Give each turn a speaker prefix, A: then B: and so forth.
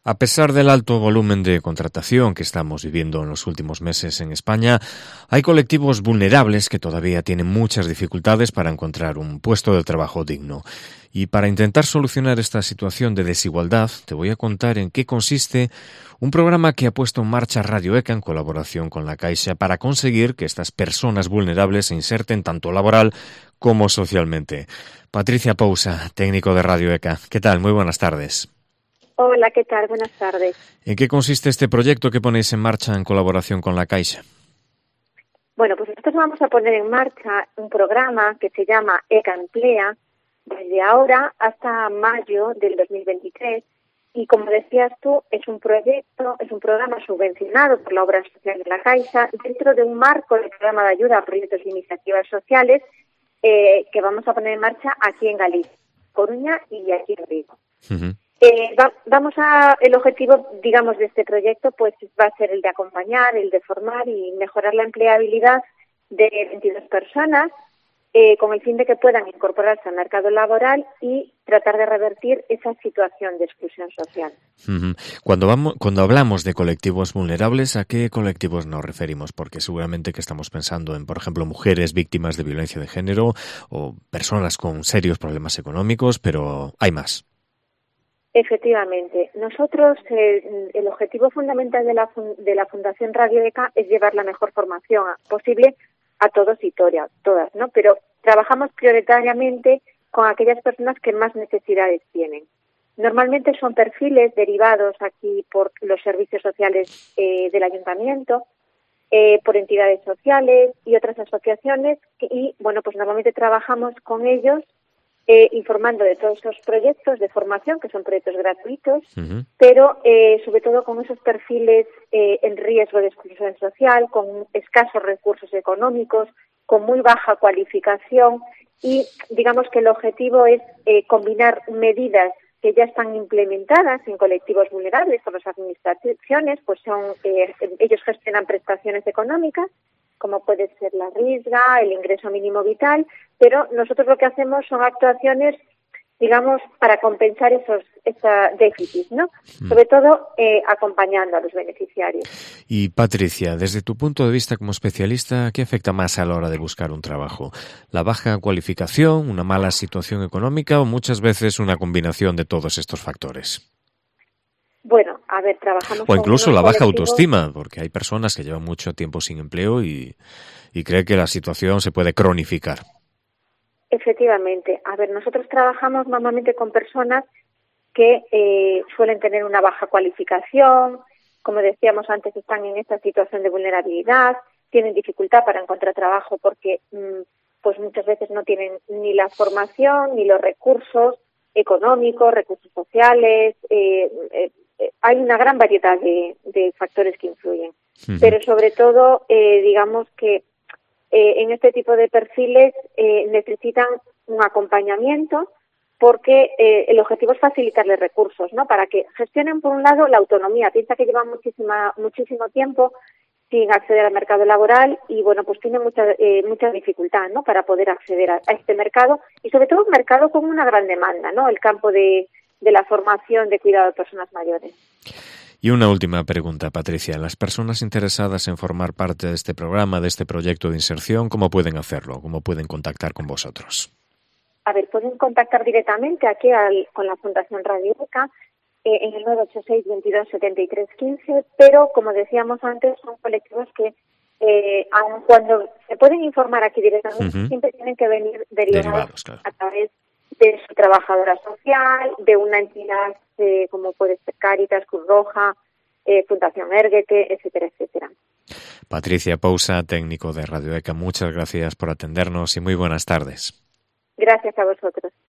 A: A pesar del alto volumen de contratación que estamos viviendo en los últimos meses en España, hay colectivos vulnerables que todavía tienen muchas dificultades para encontrar un puesto de trabajo digno. Y para intentar solucionar esta situación de desigualdad, te voy a contar en qué consiste un programa que ha puesto en marcha Radio ECA en colaboración con la Caixa para conseguir que estas personas vulnerables se inserten tanto laboral como socialmente. Patricia Pousa, técnico de Radio ECA. ¿Qué tal? Muy buenas tardes.
B: Hola, ¿qué tal? Buenas tardes.
A: ¿En qué consiste este proyecto que ponéis en marcha en colaboración con la Caixa?
B: Bueno, pues nosotros vamos a poner en marcha un programa que se llama ECA Emplea desde ahora hasta mayo del 2023 y, como decías tú, es un programa subvencionado por la Obra Social de la Caixa dentro de un marco del programa de ayuda a proyectos e iniciativas sociales que vamos a poner en marcha aquí en Galicia, Coruña y aquí en Vigo. Uh-huh. El objetivo, digamos, de este proyecto, pues va a ser el de acompañar, el de formar y mejorar la empleabilidad de 22 personas con el fin de que puedan incorporarse al mercado laboral y tratar de revertir esa situación de exclusión social.
A: Uh-huh. Cuando hablamos de colectivos vulnerables, ¿a qué colectivos nos referimos? Porque seguramente que estamos pensando en, por ejemplo, mujeres víctimas de violencia de género o personas con serios problemas económicos, pero hay más.
B: Efectivamente. Nosotros, el objetivo fundamental de la Fundación Radio ECA es llevar la mejor formación posible a todos y todas, ¿no? Pero trabajamos prioritariamente con aquellas personas que más necesidades tienen. Normalmente son perfiles derivados aquí por los servicios sociales del ayuntamiento, por entidades sociales y otras asociaciones y, bueno, pues normalmente trabajamos con ellos informando de todos esos proyectos de formación, que son proyectos gratuitos, uh-huh. Pero sobre todo con esos perfiles en riesgo de exclusión social, con escasos recursos económicos, con muy baja cualificación y digamos que el objetivo es combinar medidas que ya están implementadas en colectivos vulnerables por las administraciones, pues ellos gestionan prestaciones económicas, como puede ser la RISGA, el ingreso mínimo vital, pero nosotros lo que hacemos son actuaciones, digamos, para compensar esos déficits, ¿no? Sobre todo acompañando a los beneficiarios.
A: Y Patricia, desde tu punto de vista como especialista, ¿qué afecta más a la hora de buscar un trabajo? ¿La baja cualificación, una mala situación económica o muchas veces una combinación de todos estos factores?
B: Bueno, a ver, trabajamos
A: o incluso la baja autoestima, porque hay personas que llevan mucho tiempo sin empleo y creen que la situación se puede cronificar.
B: Efectivamente. A ver, nosotros trabajamos normalmente con personas que suelen tener una baja cualificación, como decíamos antes, están en esta situación de vulnerabilidad, tienen dificultad para encontrar trabajo porque pues muchas veces no tienen ni la formación ni los recursos económicos, recursos sociales, hay una gran variedad de factores que influyen. Uh-huh. Pero sobre todo, digamos que en este tipo de perfiles necesitan un acompañamiento porque el objetivo es facilitarles recursos, ¿no? Para que gestionen, por un lado, la autonomía. Piensa que llevan muchísimo tiempo sin acceder al mercado laboral y, bueno, pues tienen mucha dificultad, ¿no? Para poder acceder a este mercado y, sobre todo, un mercado con una gran demanda, ¿no? El campo de la formación de cuidado de personas mayores.
A: Y una última pregunta, Patricia. Las personas interesadas en formar parte de este programa, de este proyecto de inserción, ¿cómo pueden hacerlo? ¿Cómo pueden contactar con vosotros?
B: A ver, pueden contactar directamente aquí con la Fundación Radio ECA en el 986 22 73 15, pero como decíamos antes, son colectivos que aun cuando se pueden informar aquí directamente, uh-huh. Siempre tienen que venir derivados claro. A través de su trabajadora social, de una entidad como puede ser Cáritas, Cruz Roja, Fundación Erguete, etcétera, etcétera.
A: Patricia Pousa, técnico de Radio ECA, muchas gracias por atendernos y muy buenas tardes.
B: Gracias a vosotros.